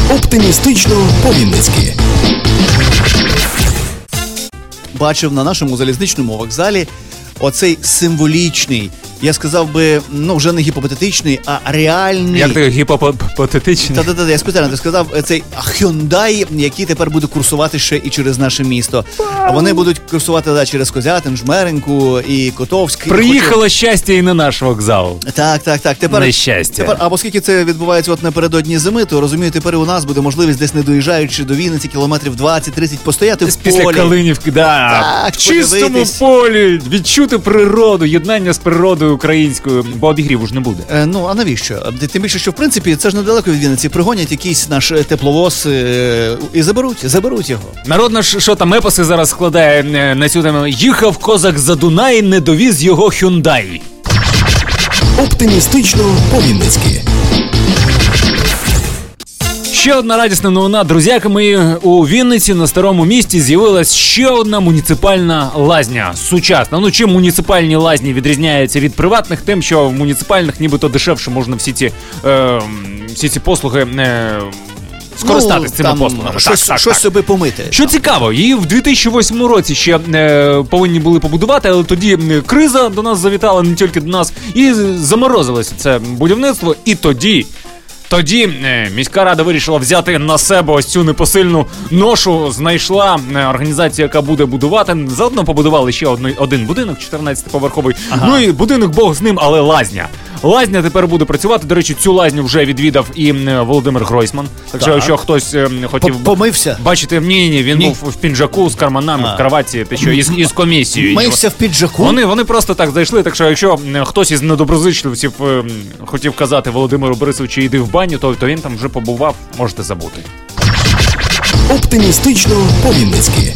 Оптимістично по-вінницьки. Бачив на нашому залізничному вокзалі оцей символічний, я сказав би, вже не гіпотетичний, а реальний... Як ти гіпотетичний? Та-та-та, я спеціально ти сказав, цей Hyundai, який тепер буде курсувати ще і через наше місто. Вони будуть курсувати через Козятин, Жмеринку і Котовськ. Приїхало щастя і на наш вокзал. Так. Тепер, нещастя. А оскільки це відбувається от напередодні зими, то, розумію, тепер у нас буде можливість десь не доїжджаючи до Вінниці кілометрів 20-30 постояти в полі. Після Калинівки, Так, в чистому полі, відчути природу, єднання з природою українською, бо обігріву ж не буде. А навіщо? Тим більше, що в принципі це ж недалеко від Вінниці. Пригонять якийсь наш тепловоз і заберуть його. Народна що там епоси зараз складає на цю тему. Їхав козак за Дунай, не довіз його Hyundai. Оптимістично по-вінницьки. Ще одна радісна новина, друзяки мої, у Вінниці на Старому місті з'явилась ще одна муніципальна лазня, сучасна. Чим муніципальні лазні відрізняються від приватних? Тим, що в муніципальних нібито дешевше можна всі ці послуги скористатись цими послугами. Щось собі помити. Що цікаво, її в 2008 році ще повинні були побудувати, але тоді криза до нас завітала, не тільки до нас, і заморозилося це будівництво, і Тоді міська рада вирішила взяти на себе ось цю непосильну ношу, знайшла організацію, яка буде будувати. Заодно побудували ще один будинок, 14-поверховий. Ага. І будинок Бог з ним, але лазня. Лазня тепер буде працювати. До речі, цю лазню вже відвідав і Володимир Гройсман. Так що, якщо хтось хотів помився. Бачити, він був в піджаку з карманами, в кроваті, із комісією. Мився в піджаку? Вони просто так зайшли, так що якщо хтось із недоброзичливців хотів казати Володимиру Борисовичу, іди в баню, то він там вже побував, можете забути. Оптимістично по-вінницьки.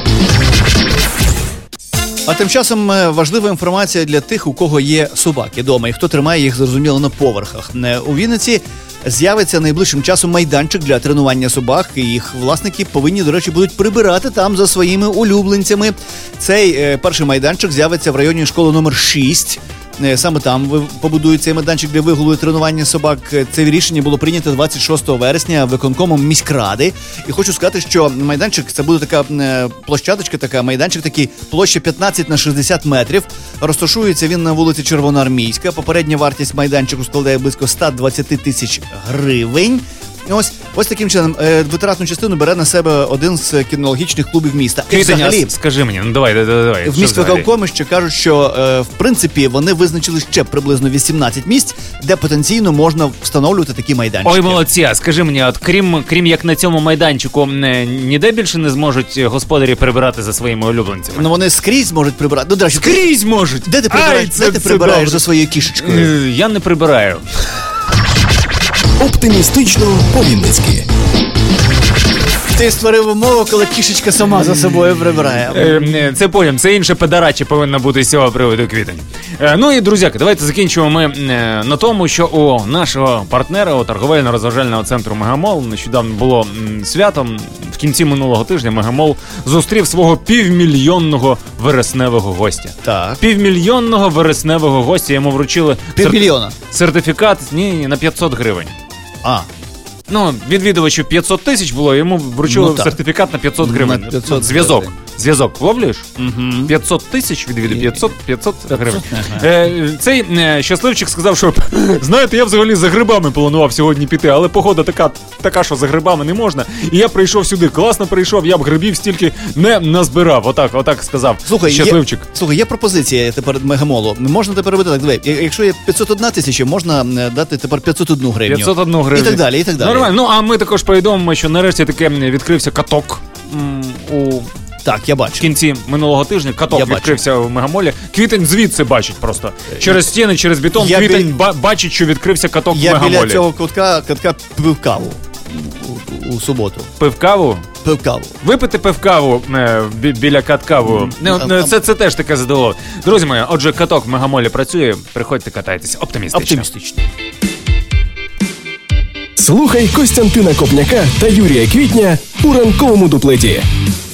А тим часом важлива інформація для тих, у кого є собаки вдома і хто тримає їх, зрозуміло, на поверхах. У Вінниці з'явиться найближчим часом майданчик для тренування собак, і їх власники повинні, до речі, будуть прибирати там за своїми улюбленцями. Цей перший майданчик з'явиться в районі школи номер 6. Саме там побудують цей майданчик для вигулу і тренування собак. Це рішення було прийнято 26 вересня виконкомом міськради. І хочу сказати, що майданчик, це буде така площадочка, майданчик такий, площа 15 на 60 метрів. Розташується він на вулиці Червоноармійська. Попередня вартість майданчику складає близько 120 тисяч гривень. Ось таким чином витратну частину бере на себе один з кінологічних клубів міста. І взагалі, скажи мені, давай. В міськвиконкомі ще кажуть, що в принципі вони визначили ще приблизно 18 місць, де потенційно можна встановлювати такі майданчики. Ой, молодці, а скажи мені, от крім як на цьому майданчику, ніде більше не зможуть господарі прибирати за своїми улюбленцями? Вони скрізь можуть прибирати. До речі, скрізь можуть! Де ти прибираєш за своєю кішечкою? Я не прибираю. Оптимістично по-вінницьки. Ти створив умову, коли кішечка сама за собою прибирає. Це потім, це інше педерачі повинна бути з цього приводу, Квітень. І, друзяки, давайте закінчимо ми на тому, що у нашого партнера, у торговельно-розважального центру Мегамол, нещодавно було свято. В кінці минулого тижня Мегамол зустрів свого півмільйонного вересневого гостя. Так. Півмільйонного вересневого гостя йому вручили сертифікат на 500 гривень. Відвідувачів 500 тисяч було, йому вручили сертифікат на 500 гривень. На 500 Зв'язок, вловлюєш? 500 тисяч відвідувачів, 500 гривень. Цей щасливчик сказав, що, знаєте, я взагалі за грибами планував сьогодні піти, але погода така, що за грибами не можна. І я прийшов сюди, класно прийшов, я б грибів стільки не назбирав. Отак сказав щасливчик. Слухай, є пропозиція тепер Мегамолу. Можна тепер робити так, диви, якщо є 501 тисяча, можна дати тепер 501 гривню. 501 гривню. І так далі. Нормально. А ми також повідомимо, що нарешті таки відкрився каток Так, я бачу. В кінці минулого тижня каток відкрився в Мегамолі. Квітень звідси бачить просто. Через стіни, через бетон. Квітень бачить, що відкрився каток в Мегамолі. Я біля цього катка пив каву у суботу. Пив каву? Пив каву. Випити пив каву біля каткаву. Це теж таке задало. Друзі мої, отже, каток в Мегамолі працює. Приходьте, катайтеся. Оптимістично. Слухай Костянтина Копняка та Юрія Квітня у ранковому дуплеті.